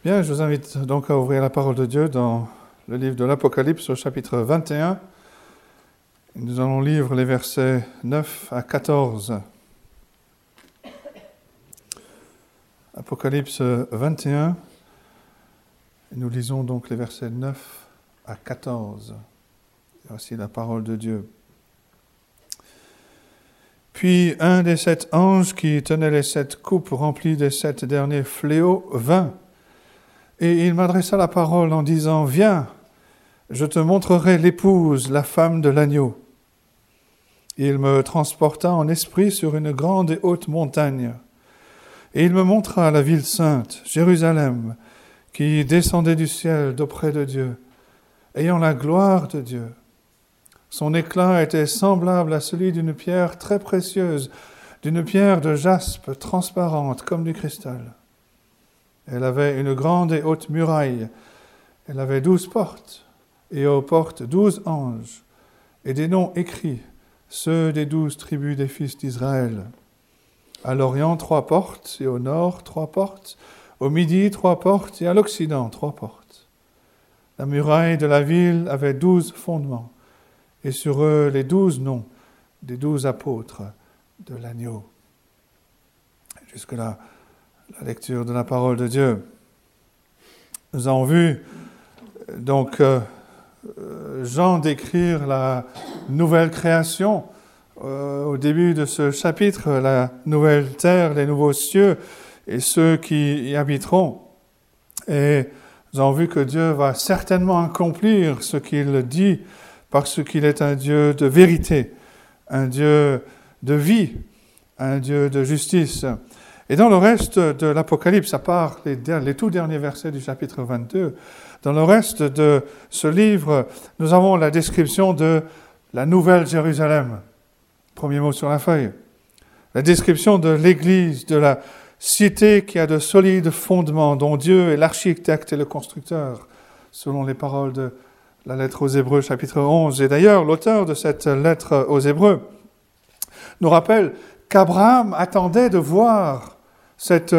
Bien, je vous invite donc à ouvrir la parole de Dieu dans le livre de l'Apocalypse au chapitre 21. Nous allons lire les versets 9 à 14. Apocalypse 21, nous lisons donc les versets 9 à 14. Voici la parole de Dieu. Puis un des 7 anges qui tenait les 7 coupes remplies des 7 derniers fléaux vint, et il m'adressa la parole en disant « Viens, je te montrerai l'épouse, la femme de l'agneau. » Il me transporta en esprit sur une grande et haute montagne, et il me montra la ville sainte, Jérusalem, qui descendait du ciel d'auprès de Dieu, ayant la gloire de Dieu. Son éclat était semblable à celui d'une pierre très précieuse, d'une pierre de jaspe transparente comme du cristal. Elle avait une grande et haute muraille. Elle avait 12 portes, et aux portes 12 anges, et des noms écrits, ceux des 12 tribus des fils d'Israël. À l'Orient, 3 portes, et au Nord, 3 portes, au Midi, 3 portes, et à l'Occident, 3 portes. La muraille de la ville avait 12 fondements, et sur eux les 12 noms des 12 apôtres de l'agneau. Jusque-là, la lecture de la parole de Dieu. Nous avons vu donc Jean décrire la nouvelle création au début de ce chapitre, la nouvelle terre, les nouveaux cieux et ceux qui y habiteront. Et nous avons vu que Dieu va certainement accomplir ce qu'il dit parce qu'il est un Dieu de vérité, un Dieu de vie, un Dieu de justice. Et dans le reste de l'Apocalypse, à part les tout derniers versets du chapitre 22, dans le reste de ce livre, nous avons la description de la nouvelle Jérusalem. Premier mot sur la feuille. La description de l'Église, de la cité qui a de solides fondements, dont Dieu est l'architecte et le constructeur, selon les paroles de la lettre aux Hébreux, chapitre 11. Et d'ailleurs, l'auteur de cette lettre aux Hébreux nous rappelle qu'Abraham attendait de voir cette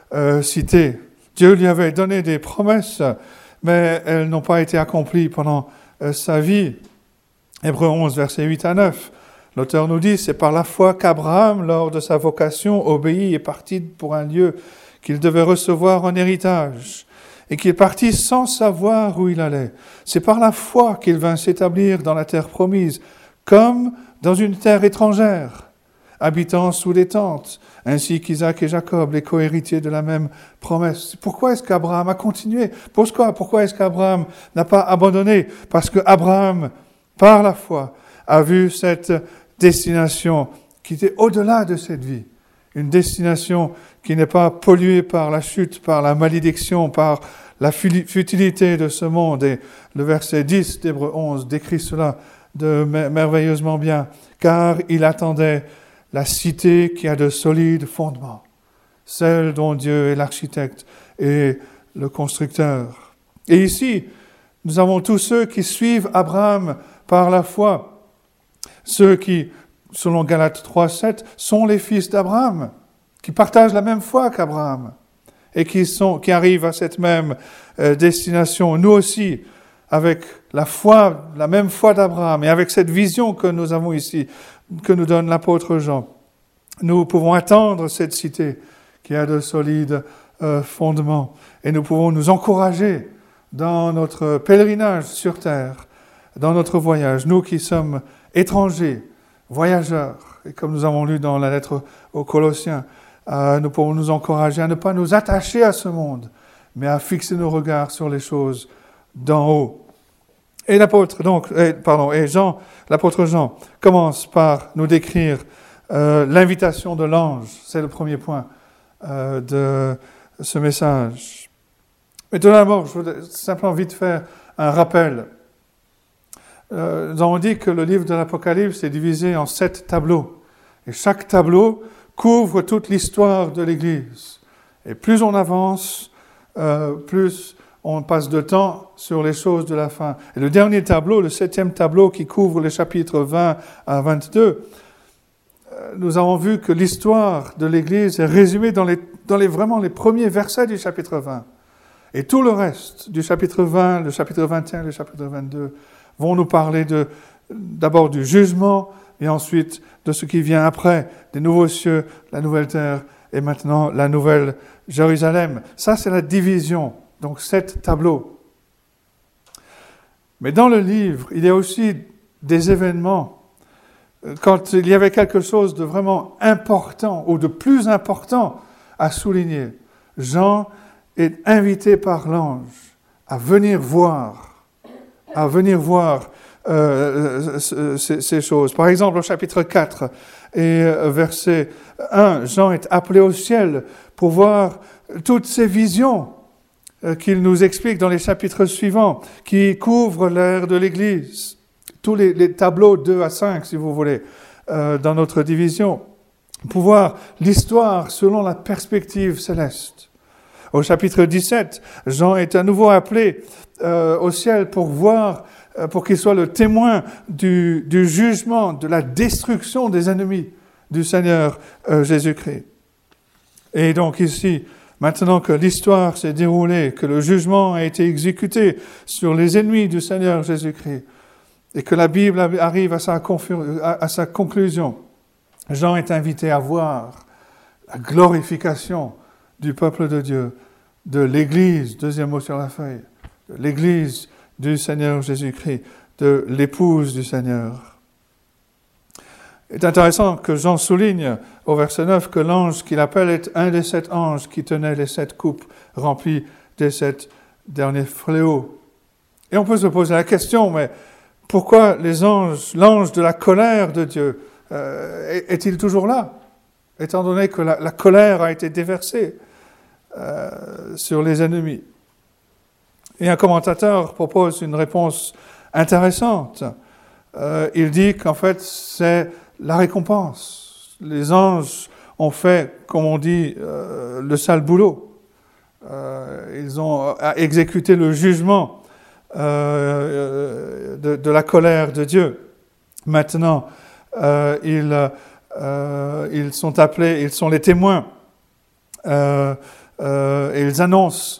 cité. Dieu lui avait donné des promesses, mais elles n'ont pas été accomplies pendant sa vie. Hébreux 11, versets 8 à 9. L'auteur nous dit, c'est par la foi qu'Abraham, lors de sa vocation, obéit et partit pour un lieu qu'il devait recevoir en héritage, et qu'il partit sans savoir où il allait. C'est par la foi qu'il vint s'établir dans la terre promise, comme dans une terre étrangère, habitant sous des tentes, ainsi qu'Isaac et Jacob, les co-héritiers de la même promesse. Pourquoi est-ce qu'Abraham a continué? Pourquoi est-ce qu'Abraham n'a pas abandonné? Parce qu'Abraham, par la foi, a vu cette destination qui était au-delà de cette vie. Une destination qui n'est pas polluée par la chute, par la malédiction, par la futilité de ce monde. Et le verset 10 d'Hébreux 11 décrit cela merveilleusement bien, car il attendait la cité qui a de solides fondements, celle dont Dieu est l'architecte et le constructeur. Et ici, nous avons tous ceux qui suivent Abraham par la foi, ceux qui, selon Galates 3:7, sont les fils d'Abraham, qui partagent la même foi qu'Abraham et qui arrivent à cette même destination. Nous aussi, avec la foi, la même foi d'Abraham et avec cette vision que nous avons ici, que nous donne l'apôtre Jean, nous pouvons attendre cette cité qui a de solides fondements et nous pouvons nous encourager dans notre pèlerinage sur terre, dans notre voyage, nous qui sommes étrangers, voyageurs, et comme nous avons lu dans la lettre aux Colossiens, nous pouvons nous encourager à ne pas nous attacher à ce monde, mais à fixer nos regards sur les choses d'en haut. Et l'apôtre Jean commence par nous décrire l'invitation de l'ange. C'est le premier point de ce message. Mais tout d'abord, je voudrais simplement vite faire un rappel. Nous avons dit que le livre de l'Apocalypse est divisé en 7 tableaux. Et chaque tableau couvre toute l'histoire de l'Église. Et plus on avance, plus on passe de temps sur les choses de la fin. Et le dernier tableau, le 7e tableau qui couvre les chapitres 20 à 22, nous avons vu que l'histoire de l'Église est résumée dans vraiment les premiers versets du chapitre 20. Et tout le reste du chapitre 20, le chapitre 21, le chapitre 22 vont nous parler d'abord du jugement et ensuite de ce qui vient après, des nouveaux cieux, la nouvelle terre et maintenant la nouvelle Jérusalem. Ça, c'est la division, donc 7 tableaux. Mais dans le livre, il y a aussi des événements. Quand il y avait quelque chose de vraiment important ou de plus important à souligner, Jean est invité par l'ange à venir voir ces choses. Par exemple, au chapitre 4 et verset 1, Jean est appelé au ciel pour voir toutes ces visions qu'il nous explique dans les chapitres suivants, qui couvrent l'ère de l'Église. Tous les tableaux 2 à 5, si vous voulez, dans notre division, pour voir l'histoire selon la perspective céleste. Au chapitre 17, Jean est à nouveau appelé au ciel pour voir, pour qu'il soit le témoin du jugement, de la destruction des ennemis du Seigneur Jésus-Christ. Et donc ici, maintenant que l'histoire s'est déroulée, que le jugement a été exécuté sur les ennemis du Seigneur Jésus-Christ, et que la Bible arrive à sa conclusion, Jean est invité à voir la glorification du peuple de Dieu, de l'Église, deuxième mot sur la feuille, de l'Église du Seigneur Jésus-Christ, de l'épouse du Seigneur. Il est intéressant que Jean souligne au verset 9 que l'ange qu'il appelle est un des 7 anges qui tenait les 7 coupes remplies des 7 derniers fléaux. Et on peut se poser la question, mais pourquoi l'ange de la colère de Dieu, est-il toujours là, étant donné que la colère a été déversée sur les ennemis? Et un commentateur propose une réponse intéressante. Il dit qu'en fait, c'est la récompense. Les anges ont fait, comme on dit, le sale boulot. Ils ont exécuté le jugement de la colère de Dieu. Maintenant, ils sont appelés, ils sont les témoins. Et ils annoncent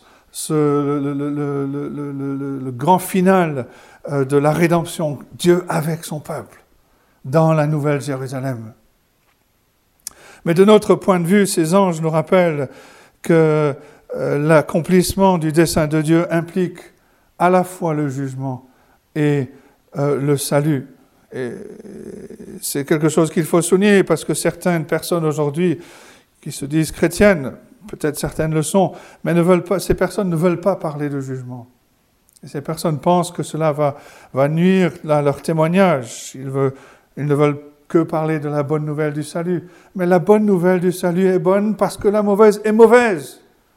le grand final de la rédemption, Dieu avec son peuple, dans la nouvelle Jérusalem. Mais de notre point de vue, ces anges nous rappellent que l'accomplissement du dessein de Dieu implique à la fois le jugement et le salut. Et c'est quelque chose qu'il faut souligner parce que certaines personnes aujourd'hui qui se disent chrétiennes, peut-être certaines le sont, mais ces personnes ne veulent pas parler de jugement. Et ces personnes pensent que cela va nuire à leur témoignage. Ils ne veulent que parler de la bonne nouvelle du salut. Mais la bonne nouvelle du salut est bonne parce que la mauvaise est mauvaise.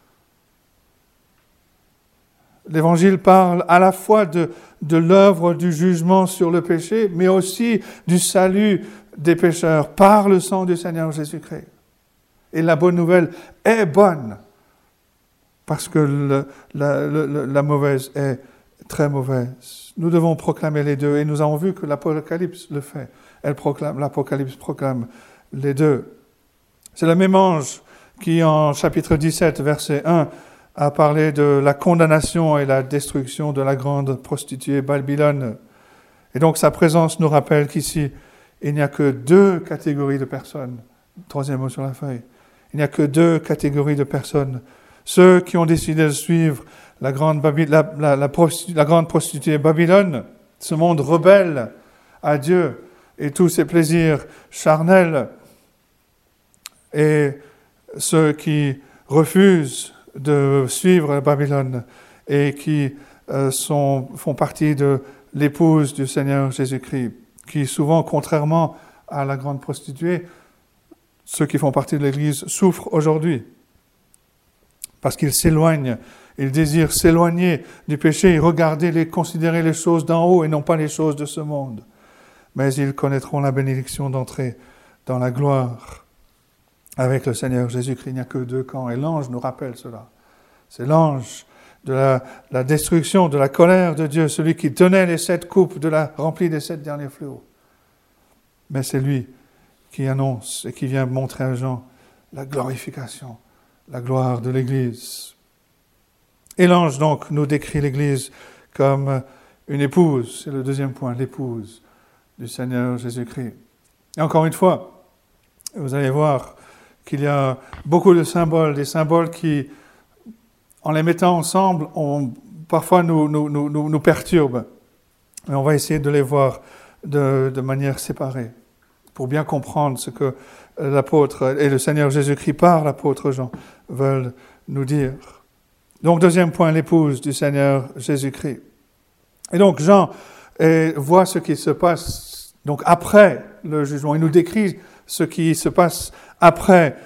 L'Évangile parle à la fois de l'œuvre du jugement sur le péché, mais aussi du salut des pécheurs par le sang du Seigneur Jésus-Christ. Et la bonne nouvelle est bonne parce que la mauvaise est très mauvaise. Nous devons proclamer les deux et nous avons vu que l'Apocalypse le fait. L'Apocalypse proclame les deux. C'est le même ange qui, en chapitre 17, verset 1, a parlé de la condamnation et la destruction de la grande prostituée Babylone. Et donc sa présence nous rappelle qu'ici, il n'y a que 2 catégories de personnes. Troisième mot sur la feuille. Il n'y a que 2 catégories de personnes. Ceux qui ont décidé de suivre la grande prostituée Babylone, ce monde rebelle à Dieu et tous ses plaisirs charnels, et ceux qui refusent de suivre Babylone et qui font partie de l'épouse du Seigneur Jésus-Christ, qui souvent, contrairement à la grande prostituée, ceux qui font partie de l'Église souffrent aujourd'hui parce qu'ils s'éloignent, ils désirent s'éloigner du péché et considérer les choses d'en haut et non pas les choses de ce monde. Mais ils connaîtront la bénédiction d'entrer dans la gloire avec le Seigneur Jésus-Christ. Il n'y a que 2 camps et l'ange nous rappelle cela. C'est l'ange de la destruction, de la colère de Dieu, celui qui tenait les 7 coupes remplies des 7 derniers fléaux. Mais c'est lui qui annonce et qui vient montrer à Jean la glorification, la gloire de l'Église. Et l'ange, donc, nous décrit l'Église comme une épouse. C'est le deuxième point, l'épouse du Seigneur Jésus-Christ. Et encore une fois, vous allez voir qu'il y a beaucoup de symboles, des symboles qui, en les mettant ensemble, parfois nous perturbent. Mais on va essayer de les voir de manière séparée, pour bien comprendre ce que l'apôtre et le Seigneur Jésus-Christ par l'apôtre Jean veulent nous dire. Donc, deuxième point, l'épouse du Seigneur Jésus-Christ. Et donc, Jean voit ce qui se passe donc après le jugement. Il nous décrit ce qui se passe après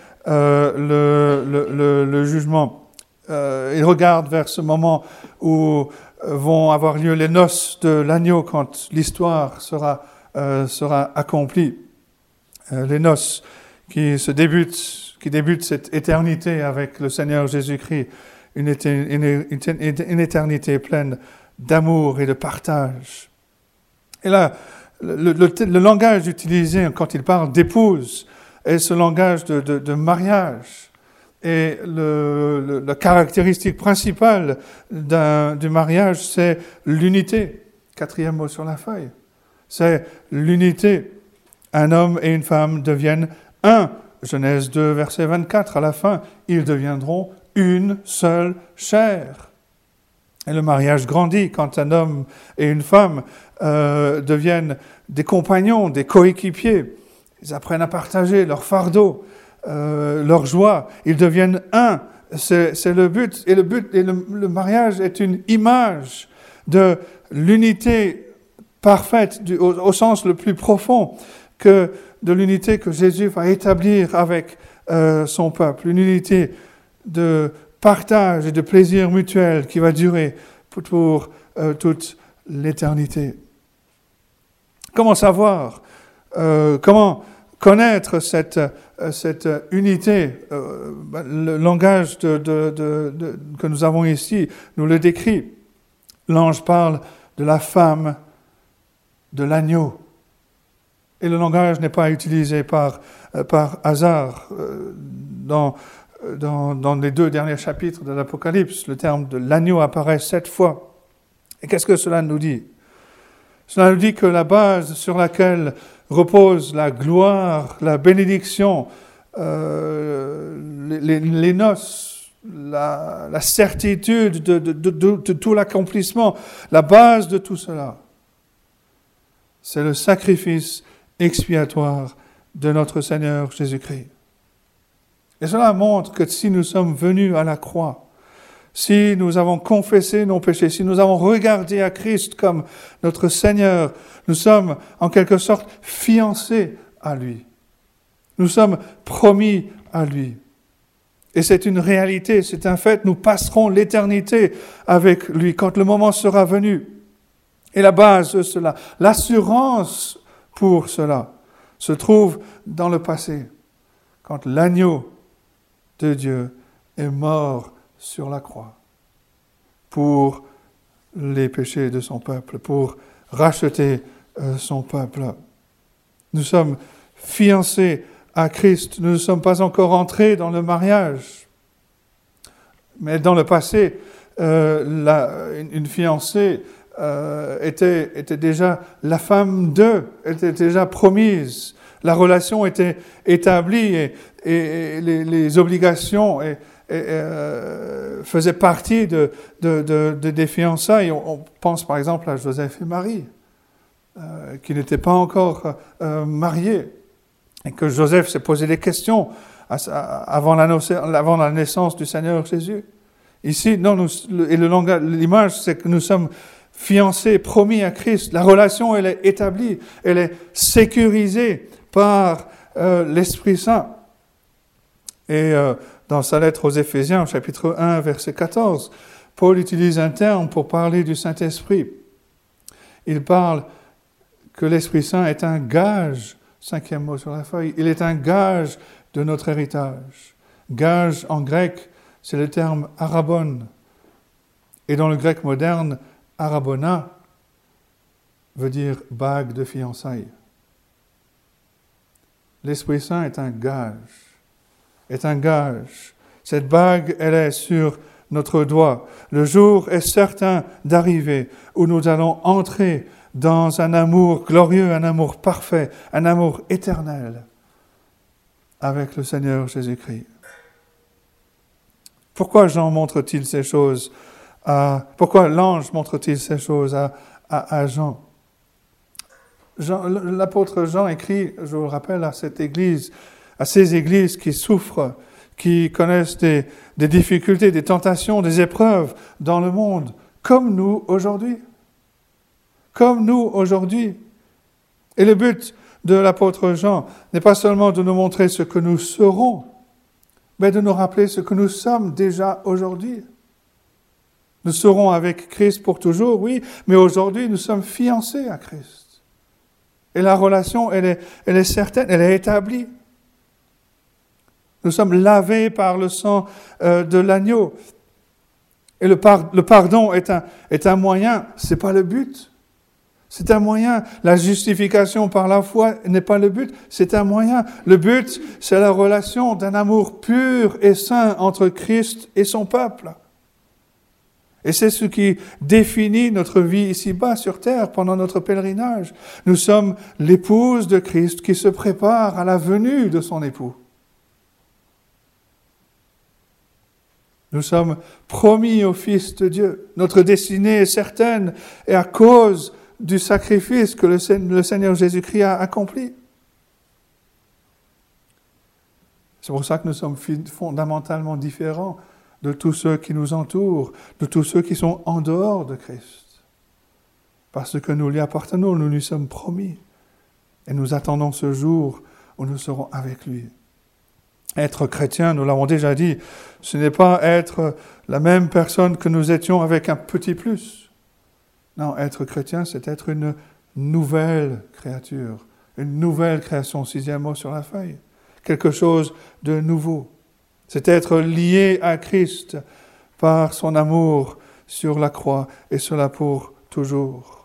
le jugement. Il regarde vers ce moment où vont avoir lieu les noces de l'agneau, quand l'histoire sera accomplie. Les noces qui débutent cette éternité avec le Seigneur Jésus-Christ, une éternité pleine d'amour et de partage. Et là, le langage utilisé quand il parle d'épouse est ce langage de mariage. Et la caractéristique principale du mariage, c'est l'unité. Quatrième mot sur la feuille. C'est l'unité. Un homme et une femme deviennent un. Genèse 2, verset 24, à la fin, ils deviendront une seule chair. Et le mariage grandit quand un homme et une femme deviennent des compagnons, des coéquipiers. Ils apprennent à partager leur fardeau, leur joie. Ils deviennent un. C'est le but. Et le mariage est une image de l'unité parfaite, au sens le plus profond, que de l'unité que Jésus va établir avec son peuple. Une unité de partage et de plaisir mutuel qui va durer pour toute l'éternité. Comment savoir, comment connaître cette unité? Le langage que nous avons ici nous le décrit. L'ange parle de la femme de l'agneau. Et le langage n'est pas utilisé par hasard. Dans les 2 derniers chapitres de l'Apocalypse, le terme de l'agneau apparaît 7 fois. Et qu'est-ce que cela nous dit? Cela nous dit que la base sur laquelle repose la gloire, la bénédiction, les noces, la certitude de tout l'accomplissement, la base de tout cela, c'est le sacrifice expiatoire de notre Seigneur Jésus-Christ. Et cela montre que si nous sommes venus à la croix, si nous avons confessé nos péchés, si nous avons regardé à Christ comme notre Seigneur, nous sommes en quelque sorte fiancés à lui. Nous sommes promis à lui. Et c'est une réalité, c'est un fait, nous passerons l'éternité avec lui quand le moment sera venu. Et la base de cela, l'assurance pour cela, se trouve dans le passé, quand l'agneau de Dieu est mort sur la croix pour les péchés de son peuple, pour racheter son peuple. Nous sommes fiancés à Christ, nous ne sommes pas encore entrés dans le mariage. Mais dans le passé, une fiancée était déjà la femme d'eux, était déjà promise. La relation était établie et les obligations faisaient partie des fiançailles. On pense par exemple à Joseph et Marie, qui n'étaient pas encore mariés, et que Joseph s'est posé des questions avant la naissance du Seigneur Jésus. Ici, non, l'image, c'est que nous sommes fiancés, promis à Christ. La relation, elle est établie, elle est sécurisée par l'Esprit Saint. Et dans sa lettre aux Éphésiens, chapitre 1, verset 14, Paul utilise un terme pour parler du Saint-Esprit. Il parle que l'Esprit Saint est un gage, 5e mot sur la feuille, il est un gage de notre héritage. Gage en grec, c'est le terme arabon. Et dans le grec moderne, arabona veut dire bague de fiançailles. L'Esprit Saint est un gage. Cette bague, elle est sur notre doigt. Le jour est certain d'arriver où nous allons entrer dans un amour glorieux, un amour parfait, un amour éternel avec le Seigneur Jésus-Christ. Pourquoi Jean montre-t-il ces choses pourquoi l'ange montre-t-il ces choses à Jean? L'apôtre Jean écrit, je vous le rappelle, à cette église, à ces églises qui souffrent, qui connaissent des difficultés, des tentations, des épreuves dans le monde, comme nous aujourd'hui. Comme nous aujourd'hui. Et le but de l'apôtre Jean n'est pas seulement de nous montrer ce que nous serons, mais de nous rappeler ce que nous sommes déjà aujourd'hui. Nous serons avec Christ pour toujours, oui, mais aujourd'hui nous sommes fiancés à Christ. Et la relation, elle est certaine, elle est établie. Nous sommes lavés par le sang de l'agneau. Et le pardon est un moyen, c'est pas le but. C'est un moyen. La justification par la foi n'est pas le but, c'est un moyen. Le but, c'est la relation d'un amour pur et saint entre Christ et son peuple. Et c'est ce qui définit notre vie ici-bas sur terre pendant notre pèlerinage. Nous sommes l'épouse de Christ qui se prépare à la venue de son époux. Nous sommes promis au Fils de Dieu. Notre destinée est certaine et à cause du sacrifice que le Seigneur Jésus-Christ a accompli. C'est pour ça que nous sommes fondamentalement différents de tous ceux qui nous entourent, de tous ceux qui sont en dehors de Christ. Parce que nous lui appartenons, nous lui sommes promis. Et nous attendons ce jour où nous serons avec lui. Être chrétien, nous l'avons déjà dit, ce n'est pas être la même personne que nous étions avec un petit plus. Non, être chrétien, c'est être une nouvelle créature, une nouvelle création, 6e mot sur la feuille. Quelque chose de nouveau. C'est être lié à Christ par son amour sur la croix, et cela pour toujours.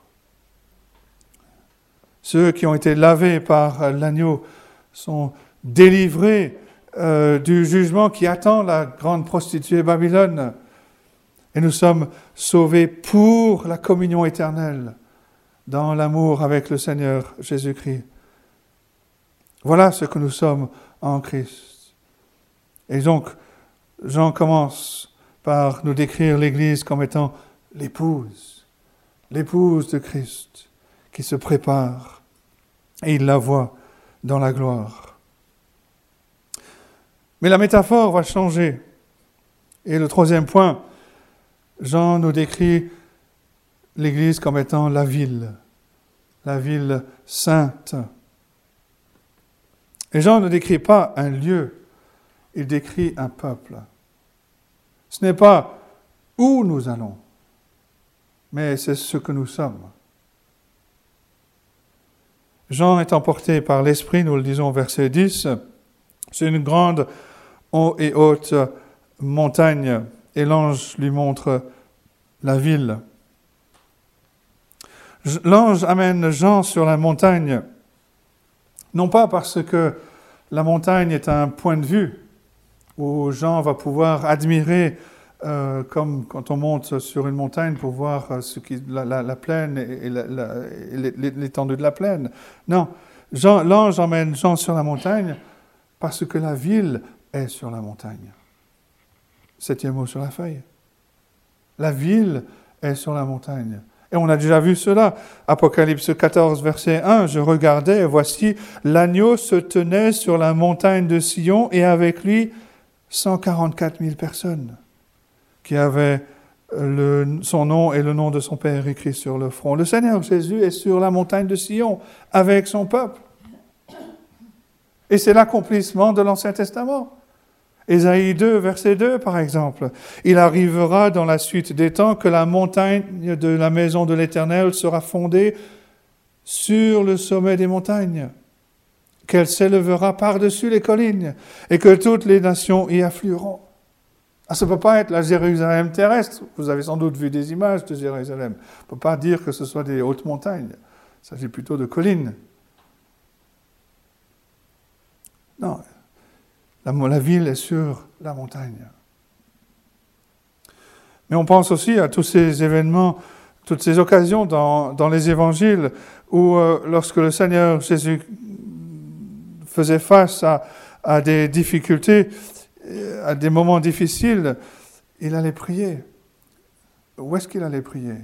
Ceux qui ont été lavés par l'agneau sont délivrés du jugement qui attend la grande prostituée Babylone. Et nous sommes sauvés pour la communion éternelle dans l'amour avec le Seigneur Jésus-Christ. Voilà ce que nous sommes en Christ. Et donc, Jean commence par nous décrire l'Église comme étant l'épouse de Christ qui se prépare et il la voit dans la gloire. Mais la métaphore va changer. Et le 3e point, Jean nous décrit l'Église comme étant la ville sainte. Et Jean ne décrit pas un lieu, il décrit un peuple. Ce n'est pas où nous allons, mais c'est ce que nous sommes. Jean est emporté par l'Esprit, nous le disons au verset 10, c'est une grande et haute montagne, et l'ange lui montre la ville. L'ange amène Jean sur la montagne, non pas parce que la montagne est un point de vue, où Jean va pouvoir admirer, comme quand on monte sur une montagne pour voir la plaine et l'étendue de la plaine. Non, l'ange emmène Jean sur la montagne parce que la ville est sur la montagne. 7e mot sur la feuille. La ville est sur la montagne. Et on a déjà vu cela. Apocalypse 14, verset 1. Je regardais et voici, l'agneau se tenait sur la montagne de Sion et avec lui 144 000 personnes qui avaient son nom et le nom de son Père écrit sur le front. Le Seigneur Jésus est sur la montagne de Sion avec son peuple. Et c'est l'accomplissement de l'Ancien Testament. Ésaïe 2, verset 2, par exemple. Il arrivera dans la suite des temps que la montagne de la maison de l'Éternel sera fondée sur le sommet des montagnes, qu'elle s'élèvera par-dessus les collines et que toutes les nations y afflueront. Ah, ça ne peut pas être la Jérusalem terrestre. Vous avez sans doute vu des images de Jérusalem. On ne peut pas dire que ce soit des hautes montagnes. Il s'agit plutôt de collines. Non, la ville est sur la montagne. Mais on pense aussi à tous ces événements, toutes ces occasions dans les évangiles où lorsque le Seigneur Jésus faisait face à des difficultés, à des moments difficiles, il allait prier. Où est-ce qu'il allait prier?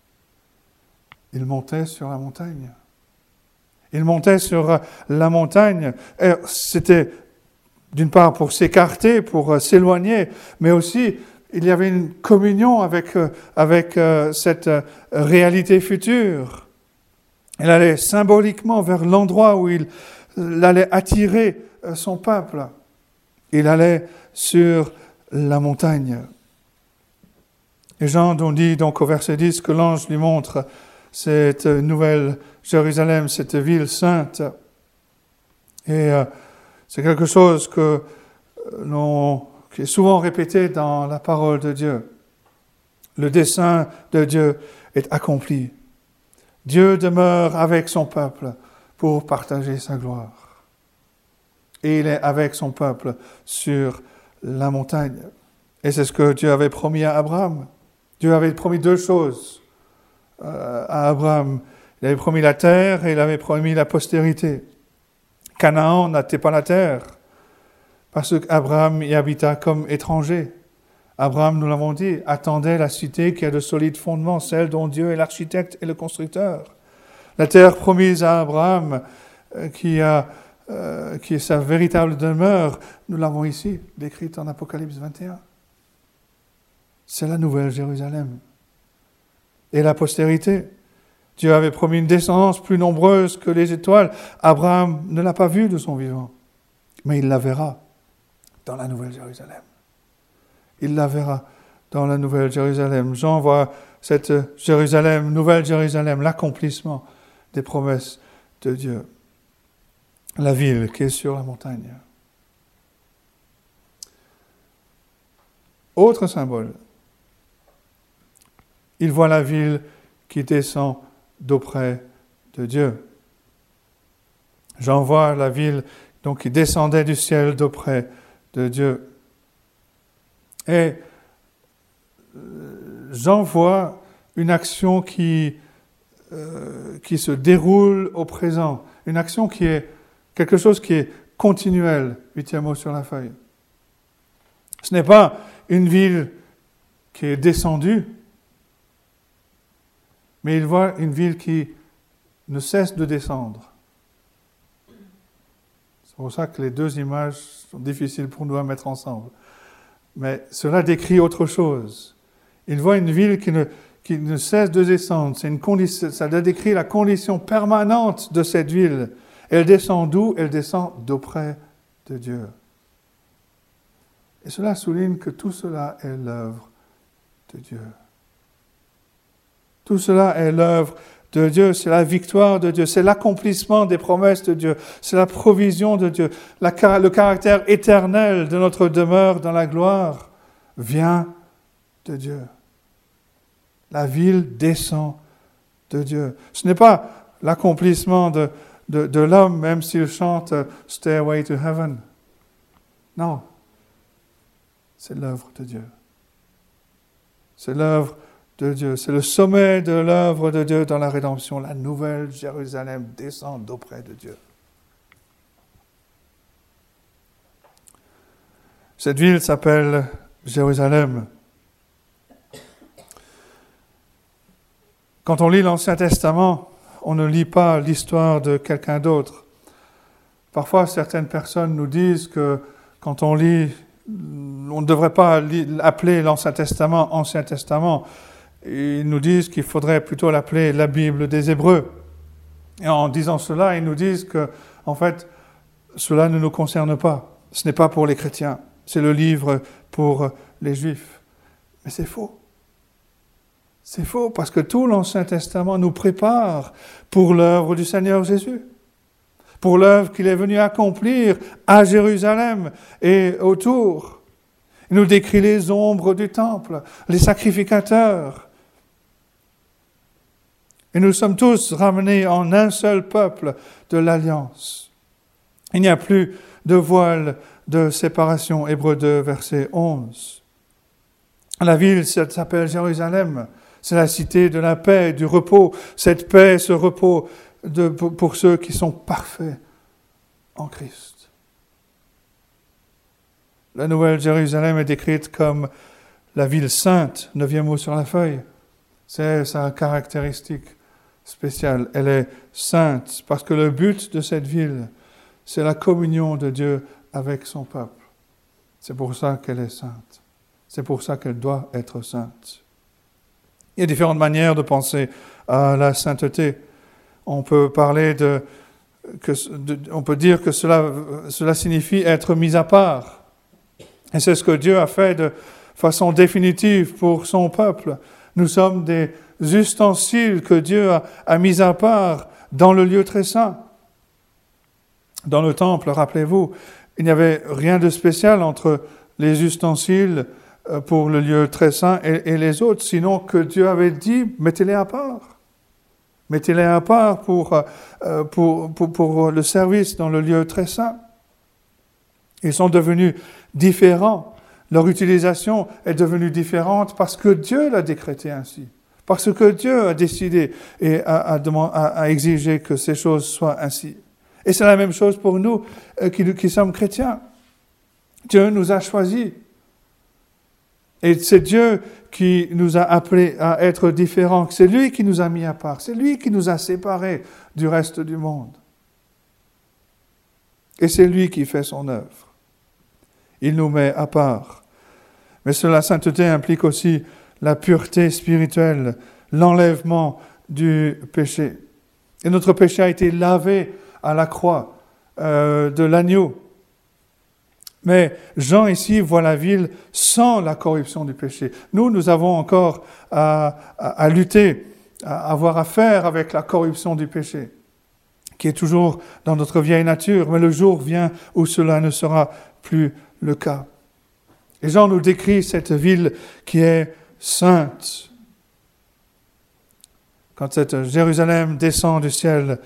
Il montait sur la montagne. Il montait sur la montagne. Et c'était d'une part pour s'écarter, pour s'éloigner, mais aussi il y avait une communion avec cette réalité future. Il allait symboliquement vers l'endroit où il allait attirer son peuple. Il allait sur la montagne. Et Jean nous dit donc au verset 10 que l'ange lui montre cette nouvelle Jérusalem, cette ville sainte. Et c'est quelque chose qui est souvent répété dans la parole de Dieu. Le dessein de Dieu est accompli. Dieu demeure avec son peuple pour partager sa gloire. Et il est avec son peuple sur la montagne. Et c'est ce que Dieu avait promis à Abraham. Dieu avait promis deux choses à Abraham. Il avait promis la terre et il avait promis la postérité. Canaan n'était pas la terre, parce qu'Abraham y habita comme étranger. Abraham, nous l'avons dit, attendait la cité qui a de solides fondements, celle dont Dieu est l'architecte et le constructeur. La terre promise à Abraham, qui est sa véritable demeure, nous l'avons ici, décrite en Apocalypse 21. C'est la nouvelle Jérusalem. Et la postérité. Dieu avait promis une descendance plus nombreuse que les étoiles. Abraham ne l'a pas vue de son vivant, mais il la verra dans la nouvelle Jérusalem. Il la verra dans la nouvelle Jérusalem. Jean voit cette Jérusalem, nouvelle Jérusalem, l'accomplissement des promesses de Dieu. La ville qui est sur la montagne. Autre symbole. Il voit la ville qui descend d'auprès de Dieu. Jean voit la ville donc, qui descendait du ciel d'auprès de Dieu. Et Jean voit une action qui se déroule au présent, une action qui est quelque chose qui est continuel, 8e mot sur la feuille. Ce n'est pas une ville qui est descendue, mais il voit une ville qui ne cesse de descendre. C'est pour ça que les deux images sont difficiles pour nous à mettre ensemble. Mais cela décrit autre chose. Il voit une ville qui ne cesse de descendre. Ça décrit la condition permanente de cette ville. Elle descend d'où? Elle descend d'auprès de Dieu. Et cela souligne que tout cela est l'œuvre de Dieu. Tout cela est l'œuvre de Dieu, c'est la victoire de Dieu, c'est l'accomplissement des promesses de Dieu, c'est la provision de Dieu. Le caractère éternel de notre demeure dans la gloire vient de Dieu. La ville descend de Dieu. Ce n'est pas l'accomplissement de l'homme, même s'il chante « Stairway to Heaven ». Non, c'est l'œuvre de Dieu. C'est l'œuvre de Dieu. C'est le sommet de l'œuvre de Dieu dans la rédemption. La nouvelle Jérusalem descend d'auprès de Dieu. Cette ville s'appelle Jérusalem. Quand on lit l'Ancien Testament, on ne lit pas l'histoire de quelqu'un d'autre. Parfois, certaines personnes nous disent que quand on lit, on ne devrait pas appeler l'Ancien Testament Ancien Testament. Ils nous disent qu'il faudrait plutôt l'appeler la Bible des Hébreux. Et en disant cela, ils nous disent que, en fait, cela ne nous concerne pas. Ce n'est pas pour les chrétiens. C'est le livre pour les Juifs. Mais c'est faux. C'est faux parce que tout l'Ancien Testament nous prépare pour l'œuvre du Seigneur Jésus. Pour l'œuvre qu'il est venu accomplir à Jérusalem et autour. Il nous décrit les ombres du temple, les sacrificateurs. Et nous sommes tous ramenés en un seul peuple de l'Alliance. Il n'y a plus de voile de séparation. Hébreux 2, verset 11. La ville s'appelle Jérusalem. C'est la cité de la paix, du repos. Cette paix, ce repos pour ceux qui sont parfaits en Christ. La nouvelle Jérusalem est décrite comme la ville sainte, 9e mot sur la feuille. C'est sa caractéristique spéciale. Elle est sainte parce que le but de cette ville, c'est la communion de Dieu avec son peuple. C'est pour ça qu'elle est sainte. C'est pour ça qu'elle doit être sainte. Il y a différentes manières de penser à la sainteté. On peut parler on peut dire que cela signifie être mis à part. Et c'est ce que Dieu a fait de façon définitive pour son peuple. Nous sommes des ustensiles que Dieu a mis à part dans le lieu très saint. Dans le temple, rappelez-vous, il n'y avait rien de spécial entre les ustensiles pour le lieu très saint et les autres, sinon que Dieu avait dit, mettez-les à part. Mettez-les à part pour le service dans le lieu très saint. Ils sont devenus différents. Leur utilisation est devenue différente parce que Dieu l'a décrété ainsi. Parce que Dieu a décidé et a exigé que ces choses soient ainsi. Et c'est la même chose pour nous qui sommes chrétiens. Dieu nous a choisis. Et c'est Dieu qui nous a appelés à être différents. C'est lui qui nous a mis à part. C'est lui qui nous a séparés du reste du monde. Et c'est lui qui fait son œuvre. Il nous met à part. Mais la sainteté implique aussi la pureté spirituelle, l'enlèvement du péché. Et notre péché a été lavé à la croix de l'agneau. Mais Jean ici voit la ville sans la corruption du péché. Nous avons encore à lutter, à avoir affaire avec la corruption du péché, qui est toujours dans notre vieille nature, mais le jour vient où cela ne sera plus le cas. Et Jean nous décrit cette ville qui est sainte. Quand cette Jérusalem descend du ciel,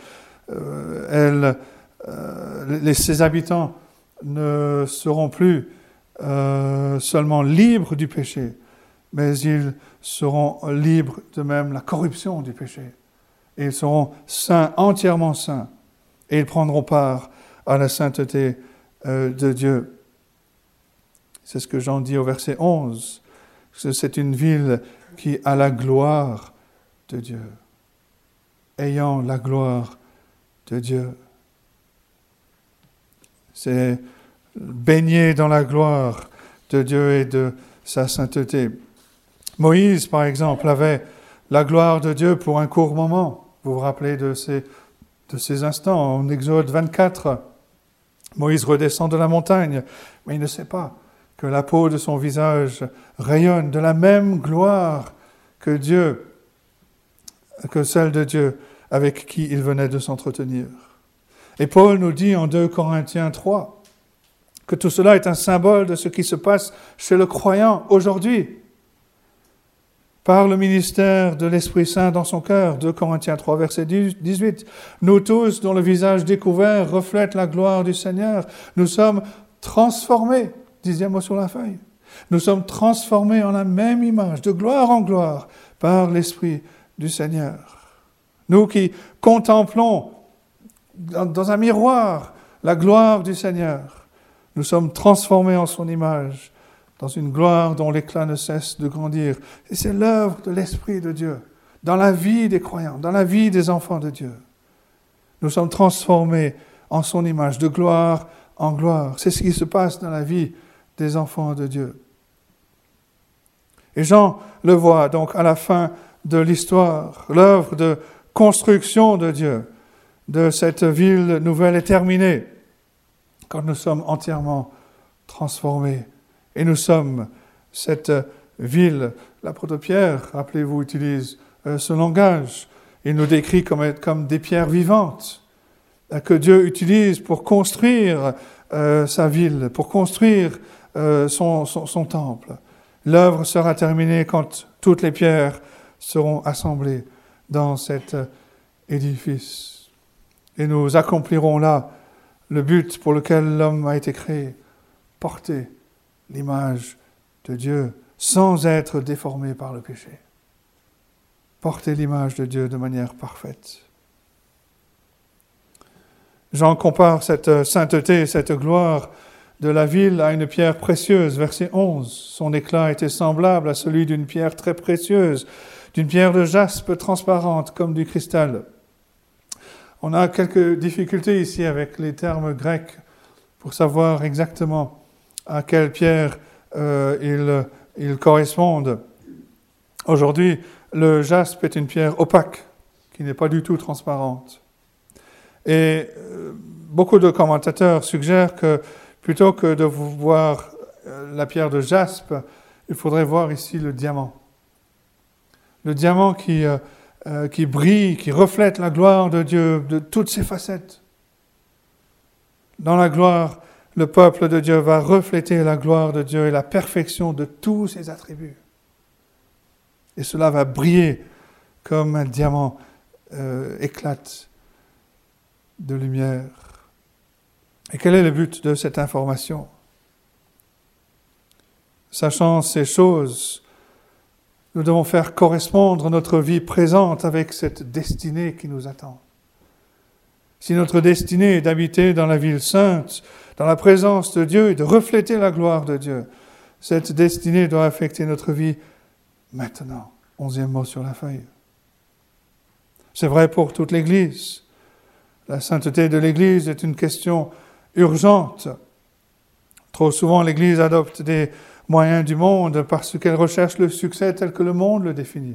ses habitants ne seront plus seulement libres du péché, mais ils seront libres de même la corruption du péché. Et ils seront saints, entièrement saints, et ils prendront part à la sainteté de Dieu. C'est ce que Jean dit au verset 11. C'est une ville qui a la gloire de Dieu. Ayant la gloire de Dieu. C'est baigner dans la gloire de Dieu et de sa sainteté. Moïse, par exemple, avait la gloire de Dieu pour un court moment. Vous vous rappelez de ces instants, en Exode 24. Moïse redescend de la montagne, mais il ne sait pas que la peau de son visage rayonne de la même gloire que celle de Dieu avec qui il venait de s'entretenir. Et Paul nous dit en 2 Corinthiens 3 que tout cela est un symbole de ce qui se passe chez le croyant aujourd'hui, par le ministère de l'Esprit Saint dans son cœur. 2 Corinthiens 3, verset 18. Nous tous, dont le visage découvert reflète la gloire du Seigneur, nous sommes transformés, 10e mot sur la feuille, nous sommes transformés en la même image, de gloire en gloire, par l'Esprit du Seigneur. Nous qui contemplons dans un miroir la gloire du Seigneur, nous sommes transformés en son image, dans une gloire dont l'éclat ne cesse de grandir. Et c'est l'œuvre de l'Esprit de Dieu, dans la vie des croyants, dans la vie des enfants de Dieu. Nous sommes transformés en son image, de gloire en gloire. C'est ce qui se passe dans la vie des enfants de Dieu. Et Jean le voit donc à la fin de l'histoire, l'œuvre de construction de Dieu, de cette ville nouvelle est terminée, quand nous sommes entièrement transformés. Et nous sommes cette ville. L'apôtre Pierre, rappelez-vous, utilise ce langage. Il nous décrit comme des pierres vivantes que Dieu utilise pour construire sa ville, pour construire son temple. L'œuvre sera terminée quand toutes les pierres seront assemblées dans cet édifice. Et nous accomplirons là le but pour lequel l'homme a été créé, porter l'image de Dieu, sans être déformés par le péché. Porter l'image de Dieu de manière parfaite. Jean compare cette sainteté, cette gloire de la ville à une pierre précieuse. Verset 11. Son éclat était semblable à celui d'une pierre très précieuse, d'une pierre de jaspe transparente comme du cristal. On a quelques difficultés ici avec les termes grecs pour savoir exactement à quelle pierre ils correspondent. Aujourd'hui, le jaspe est une pierre opaque qui n'est pas du tout transparente. Et beaucoup de commentateurs suggèrent que plutôt que de voir la pierre de jaspe, il faudrait voir ici le diamant. Le diamant qui brille, qui reflète la gloire de Dieu de toutes ses facettes. Dans la gloire, le peuple de Dieu va refléter la gloire de Dieu et la perfection de tous ses attributs. Et cela va briller comme un diamant éclate de lumière. Et quel est le but de cette information? Sachant ces choses, nous devons faire correspondre notre vie présente avec cette destinée qui nous attend. Si notre destinée est d'habiter dans la ville sainte, dans la présence de Dieu et de refléter la gloire de Dieu, cette destinée doit affecter notre vie maintenant. 11e mot sur la feuille. C'est vrai pour toute l'Église. La sainteté de l'Église est une question urgente. Trop souvent, l'Église adopte des moyens du monde parce qu'elle recherche le succès tel que le monde le définit,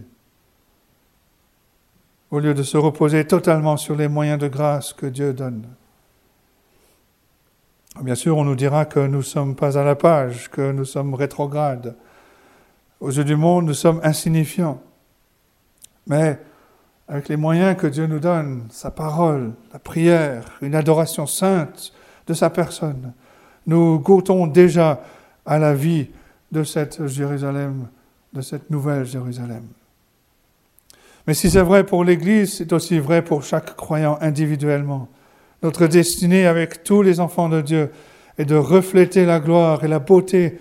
au lieu de se reposer totalement sur les moyens de grâce que Dieu donne. Bien sûr, on nous dira que nous ne sommes pas à la page, que nous sommes rétrogrades. Aux yeux du monde, nous sommes insignifiants. Mais avec les moyens que Dieu nous donne, sa parole, la prière, une adoration sainte de sa personne, nous goûtons déjà à la vie de cette Jérusalem, de cette nouvelle Jérusalem. Mais si c'est vrai pour l'Église, c'est aussi vrai pour chaque croyant individuellement. Notre destinée avec tous les enfants de Dieu est de refléter la gloire et la beauté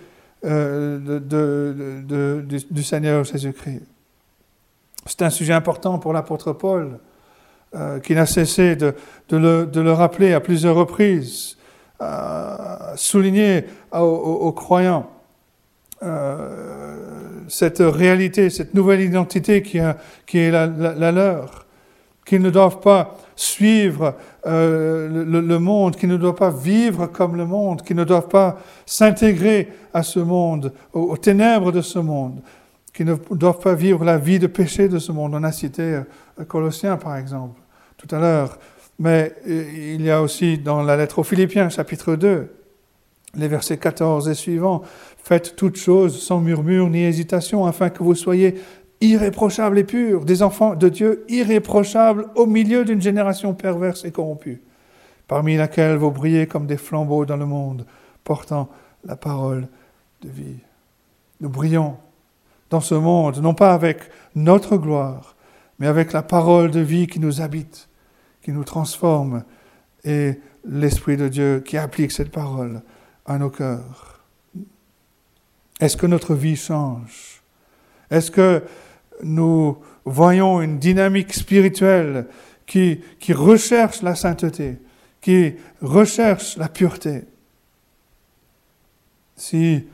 du Seigneur Jésus-Christ. C'est un sujet important pour l'apôtre Paul, qui n'a cessé de le rappeler à plusieurs reprises, souligner aux croyants cette réalité, cette nouvelle identité qui est la leur, qu'ils ne doivent pas suivre le monde, qu'ils ne doivent pas vivre comme le monde, qu'ils ne doivent pas s'intégrer à ce monde, aux ténèbres de ce monde, qu'ils ne doivent pas vivre la vie de péché de ce monde. On a cité Colossiens, par exemple, tout à l'heure. Mais il y a aussi dans la lettre aux Philippiens, chapitre 2, les versets 14 et suivants, « Faites toutes choses sans murmure ni hésitation, afin que vous soyez irréprochables et purs, des enfants de Dieu irréprochables au milieu d'une génération perverse et corrompue, parmi laquelle vous brillez comme des flambeaux dans le monde, portant la parole de vie. » Nous brillons dans ce monde, non pas avec notre gloire, mais avec la parole de vie qui nous habite, qui nous transforme, et l'Esprit de Dieu qui applique cette parole à nos cœurs. Est-ce que notre vie change? Est-ce que nous voyons une dynamique spirituelle qui recherche la sainteté, qui recherche la pureté? Si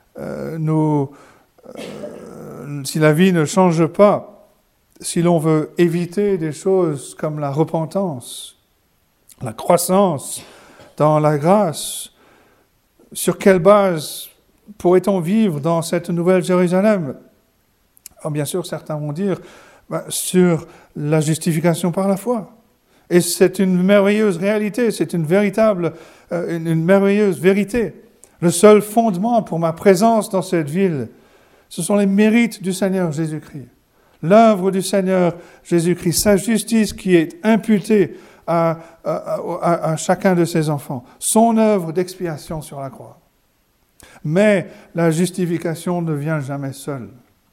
la vie ne change pas, si l'on veut éviter des choses comme la repentance, la croissance dans la grâce, sur quelle base pourrait-on vivre dans cette nouvelle Jérusalem? Alors bien sûr, certains vont dire sur la justification par la foi. Et c'est une merveilleuse réalité, c'est une merveilleuse vérité. Le seul fondement pour ma présence dans cette ville, ce sont les mérites du Seigneur Jésus-Christ. L'œuvre du Seigneur Jésus-Christ, sa justice qui est imputée à chacun de ses enfants, son œuvre d'expiation sur la croix. Mais la justification ne vient jamais seule.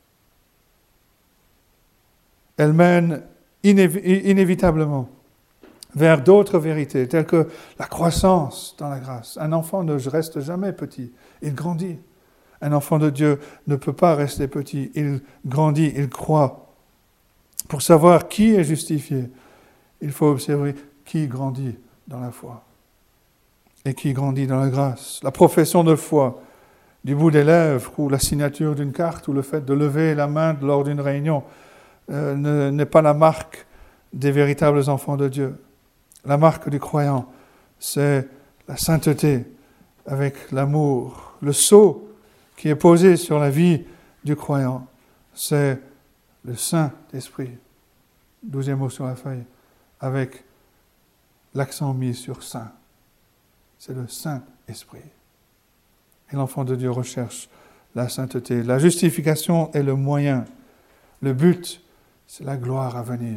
Elle mène inévitablement vers d'autres vérités, telles que la croissance dans la grâce. Un enfant ne reste jamais petit, il grandit. Un enfant de Dieu ne peut pas rester petit. Il grandit, il croît. Pour savoir qui est justifié, il faut observer qui grandit dans la foi et qui grandit dans la grâce. La profession de foi du bout des lèvres ou la signature d'une carte ou le fait de lever la main lors d'une réunion n'est pas la marque des véritables enfants de Dieu. La marque du croyant, c'est la sainteté avec l'amour. Le sceau qui est posé sur la vie du croyant, c'est le Saint-Esprit. 12e mot sur la feuille, avec l'accent mis sur Saint. C'est le Saint-Esprit. Et l'enfant de Dieu recherche la sainteté. La justification est le moyen. Le but, c'est la gloire à venir.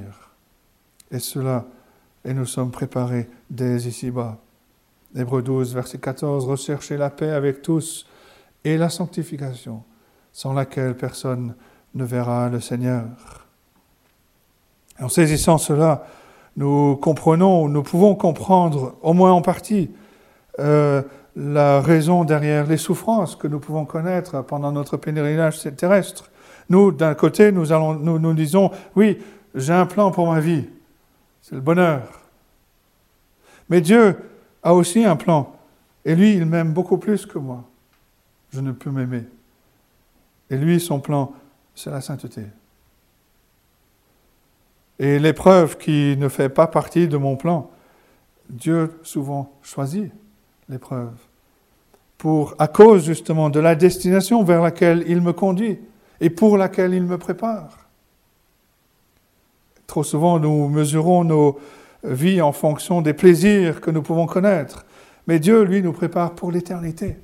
Et nous sommes préparés dès ici-bas. Hébreux 12, verset 14, « Recherchez la paix avec tous et la sanctification, sans laquelle personne ne verra le Seigneur. » En saisissant cela, nous pouvons comprendre, au moins en partie, la raison derrière les souffrances que nous pouvons connaître pendant notre pèlerinage terrestre. Nous, d'un côté, nous disons, oui, j'ai un plan pour ma vie, c'est le bonheur. Mais Dieu a aussi un plan, et lui, il m'aime beaucoup plus que moi. Je ne peux m'aimer. Et lui, son plan, c'est la sainteté. Et l'épreuve qui ne fait pas partie de mon plan, Dieu souvent choisit l'épreuve à cause justement de la destination vers laquelle il me conduit et pour laquelle il me prépare. Trop souvent, nous mesurons nos vies en fonction des plaisirs que nous pouvons connaître, mais Dieu, lui, nous prépare pour l'éternité.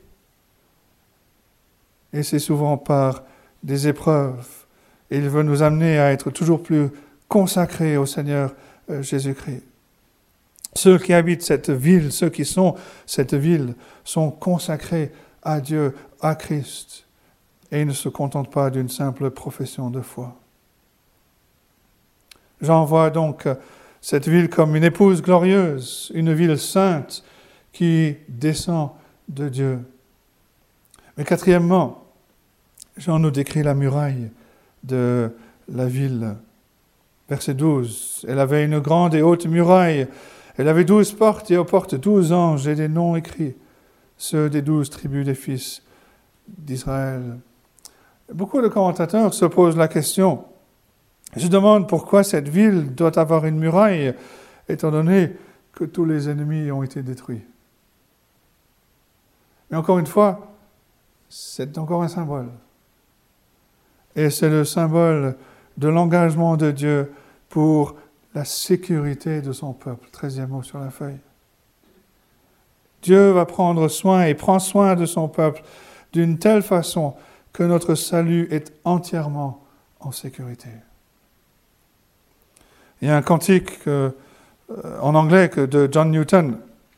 Et c'est souvent par des épreuves. Et il veut nous amener à être toujours plus consacrés au Seigneur Jésus-Christ. Ceux qui habitent cette ville, ceux qui sont cette ville, sont consacrés à Dieu, à Christ, et ils ne se contentent pas d'une simple profession de foi. J'en vois donc cette ville comme une épouse glorieuse, une ville sainte qui descend de Dieu. Mais quatrièmement, Jean nous décrit la muraille de la ville. Verset 12, « Elle avait une grande et haute muraille. Elle avait 12 portes et aux portes 12 anges et des noms écrits, ceux des 12 tribus des fils d'Israël. » Beaucoup de commentateurs se posent la question. Je demande pourquoi cette ville doit avoir une muraille, étant donné que tous les ennemis ont été détruits. Mais encore une fois, c'est encore un symbole. Et c'est le symbole de l'engagement de Dieu pour la sécurité de son peuple. 13e mot sur la feuille. Dieu va prendre soin et prend soin de son peuple d'une telle façon que notre salut est entièrement en sécurité. Il y a un cantique en anglais de John Newton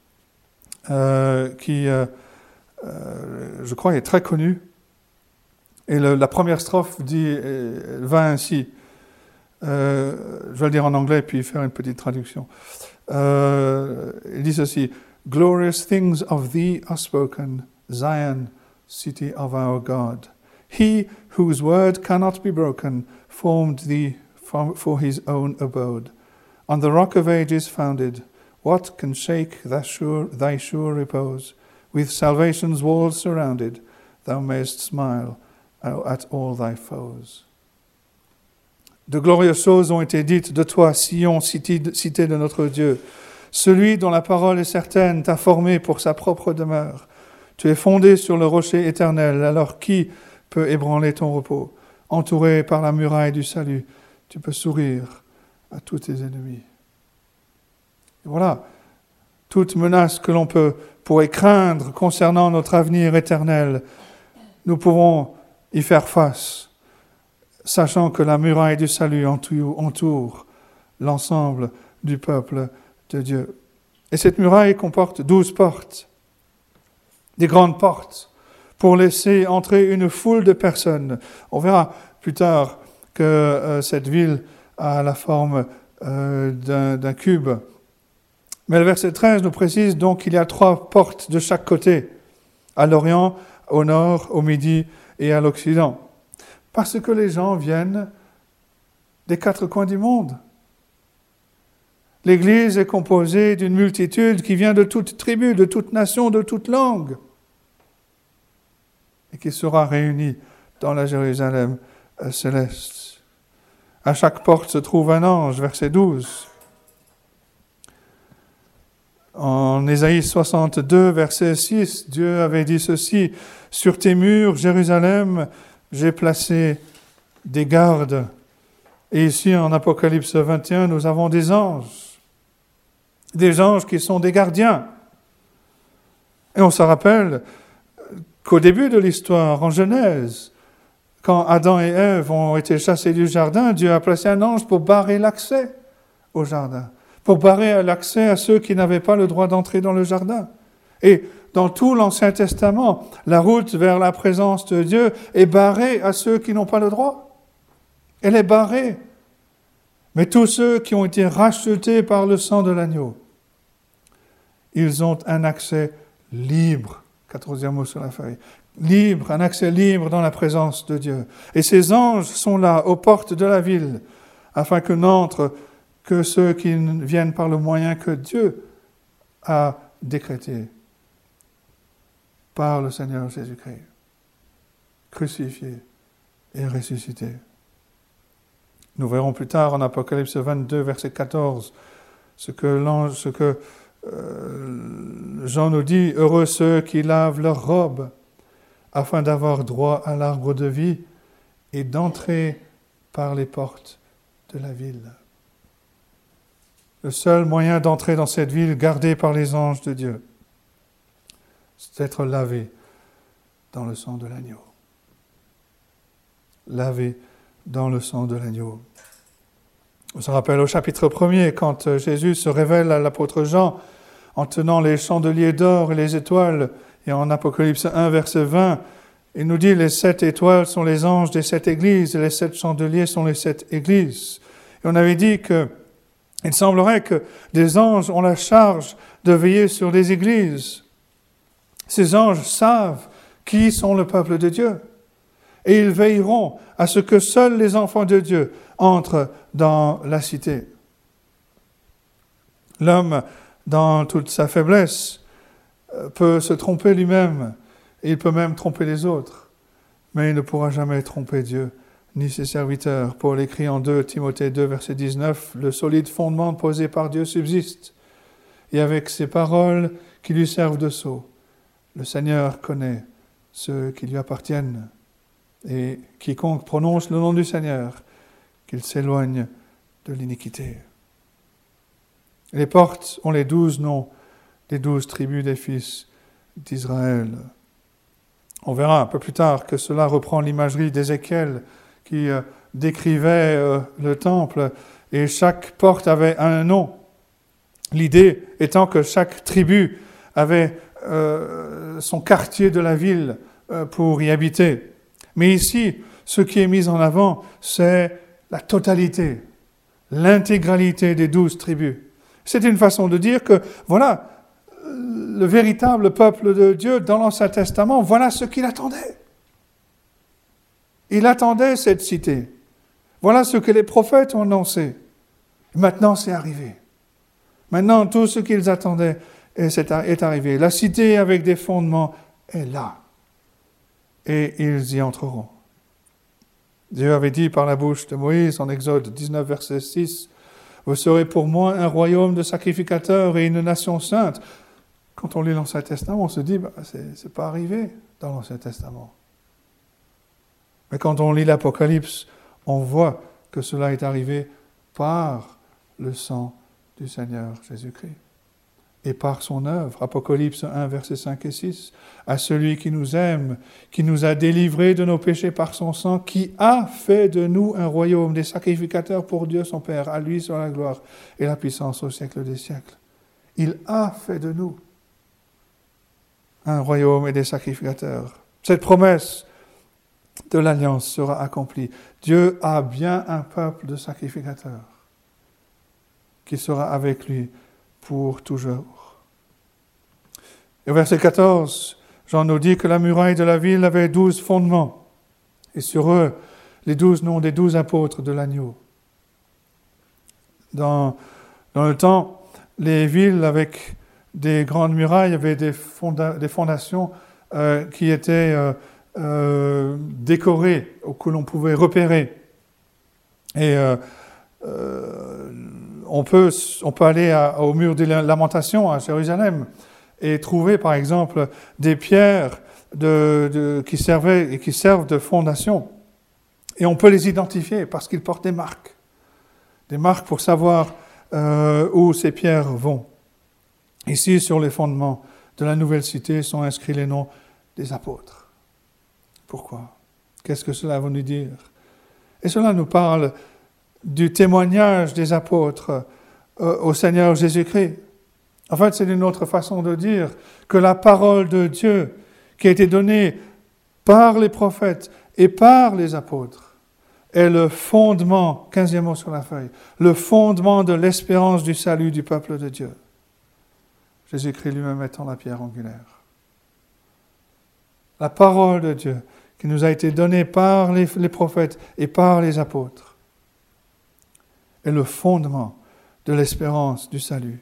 qui, je crois, est très connu. Et la première strophe va ainsi. Je vais le dire en anglais puis faire une petite traduction. Il dit ceci. « Glorious things of thee are spoken, Zion, city of our God. He whose word cannot be broken formed thee for his own abode. On the rock of ages founded, what can shake thy sure repose? With salvation's walls surrounded, thou mayst smile at all thy foes. » De glorieuses choses ont été dites de toi, Sion, cité de notre Dieu. Celui dont la parole est certaine t'a formé pour sa propre demeure. Tu es fondé sur le rocher éternel, alors qui peut ébranler ton repos? Entouré par la muraille du salut, tu peux sourire à tous tes ennemis. Et voilà, toute menace que l'on pourrait craindre concernant notre avenir éternel, nous pouvons y faire face, sachant que la muraille du salut entoure l'ensemble du peuple de Dieu. Et cette muraille comporte 12 portes, des grandes portes, pour laisser entrer une foule de personnes. On verra plus tard que cette ville a la forme d'un cube. Mais le verset 13 nous précise donc qu'il y a 3 portes de chaque côté, à l'orient, au nord, au midi et à l'occident. Parce que les gens viennent des quatre coins du monde. L'Église est composée d'une multitude qui vient de toute tribu, de toute nation, de toute langue, et qui sera réunie dans la Jérusalem céleste. À chaque porte se trouve un ange, verset 12. En Ésaïe 62, verset 6, Dieu avait dit ceci, « Sur tes murs, Jérusalem, j'ai placé des gardes. » Et ici, en Apocalypse 21, nous avons des anges qui sont des gardiens. Et on se rappelle qu'au début de l'histoire, en Genèse, quand Adam et Ève ont été chassés du jardin, Dieu a placé un ange pour barrer l'accès au jardin, pour barrer l'accès à ceux qui n'avaient pas le droit d'entrer dans le jardin. Et dans tout l'Ancien Testament, la route vers la présence de Dieu est barrée à ceux qui n'ont pas le droit. Elle est barrée. Mais tous ceux qui ont été rachetés par le sang de l'agneau, ils ont un accès libre. 14e mot sur la feuille. Libre, un accès libre dans la présence de Dieu. Et ces anges sont là, aux portes de la ville, afin que n'entrent que ceux qui viennent par le moyen que Dieu a décrété par le Seigneur Jésus-Christ, crucifié et ressuscité. Nous verrons plus tard en Apocalypse 22, verset 14, ce que Jean nous dit, « Heureux ceux qui lavent leurs robes, afin d'avoir droit à l'arbre de vie et d'entrer par les portes de la ville. » Le seul moyen d'entrer dans cette ville gardée par les anges de Dieu, c'est d'être lavé dans le sang de l'agneau. Lavé dans le sang de l'agneau. On se rappelle au chapitre 1er, quand Jésus se révèle à l'apôtre Jean en tenant les chandeliers d'or et les étoiles, et en Apocalypse 1, verset 20, il nous dit « Les 7 étoiles sont les anges des 7 églises, et les 7 chandeliers sont les 7 églises. » Et on avait dit qu'il semblerait que des anges ont la charge de veiller sur les églises. Ces anges savent qui sont le peuple de Dieu. Et ils veilleront à ce que seuls les enfants de Dieu entrent dans la cité. L'homme, dans toute sa faiblesse, peut se tromper lui-même, et il peut même tromper les autres, mais il ne pourra jamais tromper Dieu, ni ses serviteurs. Paul écrit en 2 Timothée 2, verset 19, « Le solide fondement posé par Dieu subsiste, et avec ces paroles qui lui servent de sceau, le Seigneur connaît ceux qui lui appartiennent, et quiconque prononce le nom du Seigneur, qu'il s'éloigne de l'iniquité. » Les portes ont les 12 noms des 12 tribus des fils d'Israël. On verra un peu plus tard que cela reprend l'imagerie d'Ézéchiel qui décrivait le temple, et chaque porte avait un nom. L'idée étant que chaque tribu avait son quartier de la ville pour y habiter. Mais ici, ce qui est mis en avant, c'est la totalité, l'intégralité des 12 tribus. C'est une façon de dire que, voilà, le véritable peuple de Dieu dans l'Ancien Testament, voilà ce qu'il attendait. Il attendait cette cité. Voilà ce que les prophètes ont annoncé. Maintenant, c'est arrivé. Maintenant, tout ce qu'ils attendaient est arrivé. La cité avec des fondements est là. Et ils y entreront. Dieu avait dit par la bouche de Moïse en Exode 19, verset 6, « Vous serez pour moi un royaume de sacrificateurs et une nation sainte. » Quand on lit l'Ancien Testament, on se dit, c'est pas arrivé dans l'Ancien Testament. Mais quand on lit l'Apocalypse, on voit que cela est arrivé par le sang du Seigneur Jésus-Christ et par son œuvre. Apocalypse 1, versets 5 et 6. « À celui qui nous aime, qui nous a délivrés de nos péchés par son sang, qui a fait de nous un royaume des sacrificateurs pour Dieu son Père. À lui soit la gloire et la puissance au siècle des siècles. » Il a fait de nous un royaume et des sacrificateurs. Cette promesse de l'alliance sera accomplie. Dieu a bien un peuple de sacrificateurs qui sera avec lui pour toujours. Et au verset 14, Jean nous dit que la muraille de la ville avait 12 fondements, et sur eux, les 12 noms des 12 apôtres de l'agneau. Dans le temps, les villes avec des grandes murailles avaient des fondations qui étaient décorées, ou que l'on pouvait repérer. Et on peut aller au mur des Lamentations à Jérusalem et trouver par exemple des pierres qui servent de fondation. Et on peut les identifier parce qu'ils portent des marques pour savoir où ces pierres vont. Ici, sur les fondements de la nouvelle cité, sont inscrits les noms des apôtres. Pourquoi? Qu'est-ce que cela veut nous dire? Et cela nous parle du témoignage des apôtres au Seigneur Jésus-Christ. En fait, c'est une autre façon de dire que la parole de Dieu qui a été donnée par les prophètes et par les apôtres est le fondement, 15e mot sur la feuille, le fondement de l'espérance du salut du peuple de Dieu. Jésus-Christ lui-même étant la pierre angulaire. La parole de Dieu qui nous a été donnée par les prophètes et par les apôtres est le fondement de l'espérance du salut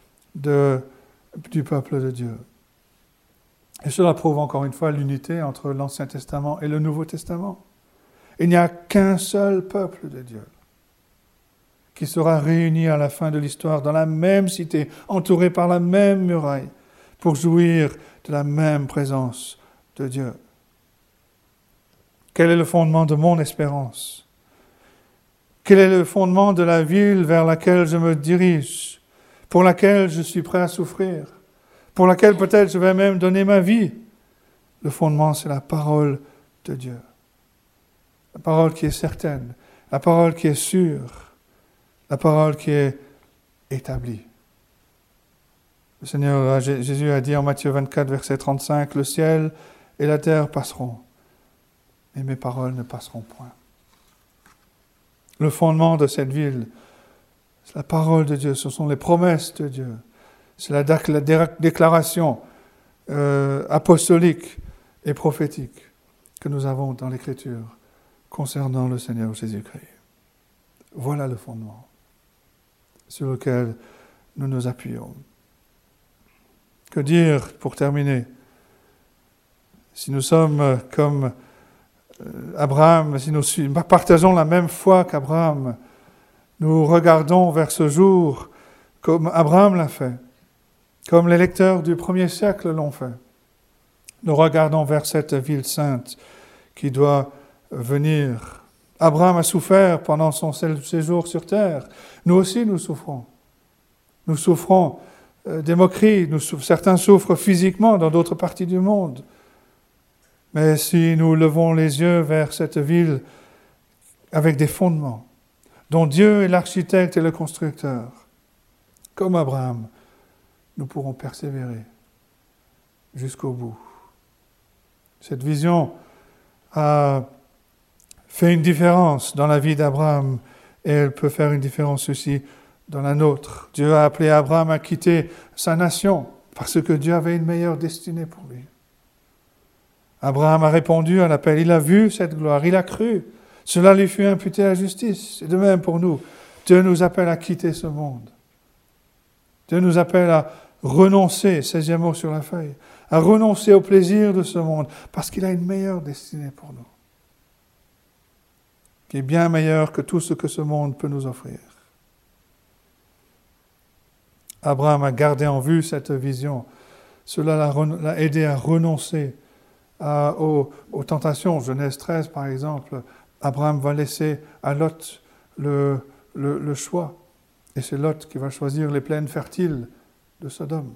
du peuple de Dieu. Et cela prouve encore une fois l'unité entre l'Ancien Testament et le Nouveau Testament. Il n'y a qu'un seul peuple de Dieu qui sera réuni à la fin de l'histoire dans la même cité, entouré par la même muraille, pour jouir de la même présence de Dieu. Quel est le fondement de mon espérance? Quel est le fondement de la ville vers laquelle je me dirige, pour laquelle je suis prêt à souffrir, pour laquelle peut-être je vais même donner ma vie? Le fondement, c'est la parole de Dieu. La parole qui est certaine, la parole qui est sûre, la parole qui est établie. Le Seigneur Jésus a dit en Matthieu 24, verset 35, « Le ciel et la terre passeront, mais mes paroles ne passeront point. » Le fondement de cette ville, c'est la parole de Dieu, ce sont les promesses de Dieu. C'est la déclaration apostolique et prophétique que nous avons dans l'Écriture concernant le Seigneur Jésus-Christ. Voilà le fondement sur lequel nous nous appuyons. Que dire pour terminer? Si nous sommes comme Abraham, si nous partageons la même foi qu'Abraham, nous regardons vers ce jour comme Abraham l'a fait, comme les lecteurs du premier siècle l'ont fait. Nous regardons vers cette ville sainte qui doit venir. Abraham a souffert pendant son séjour sur terre. Nous aussi, nous souffrons. Nous souffrons des moqueries. Certains souffrent physiquement dans d'autres parties du monde. Mais si nous levons les yeux vers cette ville avec des fondements, dont Dieu est l'architecte et le constructeur, comme Abraham, nous pourrons persévérer jusqu'au bout. Cette vision a fait une différence dans la vie d'Abraham et elle peut faire une différence aussi dans la nôtre. Dieu a appelé Abraham à quitter sa nation parce que Dieu avait une meilleure destinée pour lui. Abraham a répondu à l'appel, il a vu cette gloire, il a cru. Cela lui fut imputé à la justice. Et de même pour nous, Dieu nous appelle à quitter ce monde. Dieu nous appelle à renoncer, 16e mot sur la feuille, à renoncer au plaisir de ce monde, parce qu'il a une meilleure destinée pour nous, qui est bien meilleure que tout ce que ce monde peut nous offrir. Abraham a gardé en vue cette vision. Cela l'a aidé à renoncer aux tentations. Genèse 13, par exemple, Abraham va laisser à Lot le choix. Et c'est Lot qui va choisir les plaines fertiles de Sodome.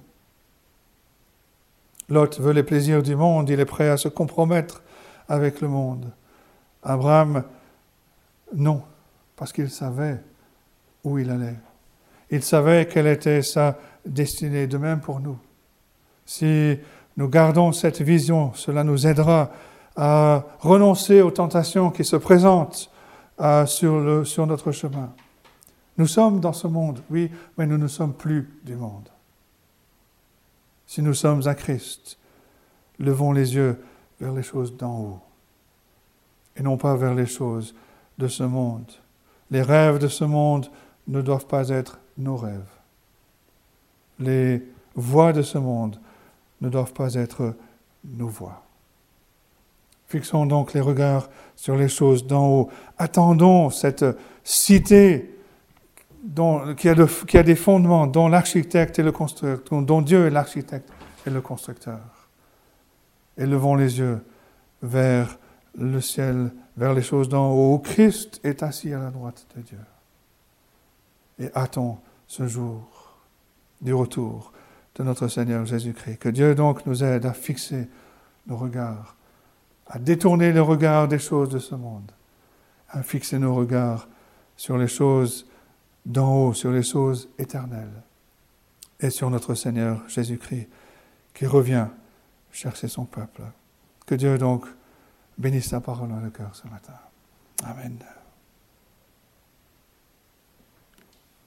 Lot veut les plaisirs du monde, il est prêt à se compromettre avec le monde. Abraham, non, parce qu'il savait où il allait. Il savait quelle était sa destinée, de même pour nous. Si nous gardons cette vision, cela nous aidera à renoncer aux tentations qui se présentent sur notre chemin. Nous sommes dans ce monde, oui, mais nous ne sommes plus du monde. Si nous sommes à Christ, levons les yeux vers les choses d'en haut et non pas vers les choses de ce monde. Les rêves de ce monde ne doivent pas être nos rêves. Les voies de ce monde ne doivent pas être nos voies. Fixons donc les regards sur les choses d'en haut. Attendons cette cité qui a des fondements, dont l'architecte est le constructeur, dont Dieu est l'architecte et le constructeur. Et levons les yeux vers le ciel, vers les choses d'en haut, où Christ est assis à la droite de Dieu. Et hâtons ce jour du retour de notre Seigneur Jésus-Christ. Que Dieu donc nous aide à fixer nos regards, à détourner le regard des choses de ce monde, à fixer nos regards sur les choses d'en haut, sur les choses éternelles, et sur notre Seigneur Jésus-Christ, qui revient chercher son peuple. Que Dieu donc bénisse sa parole dans le cœur ce matin. Amen.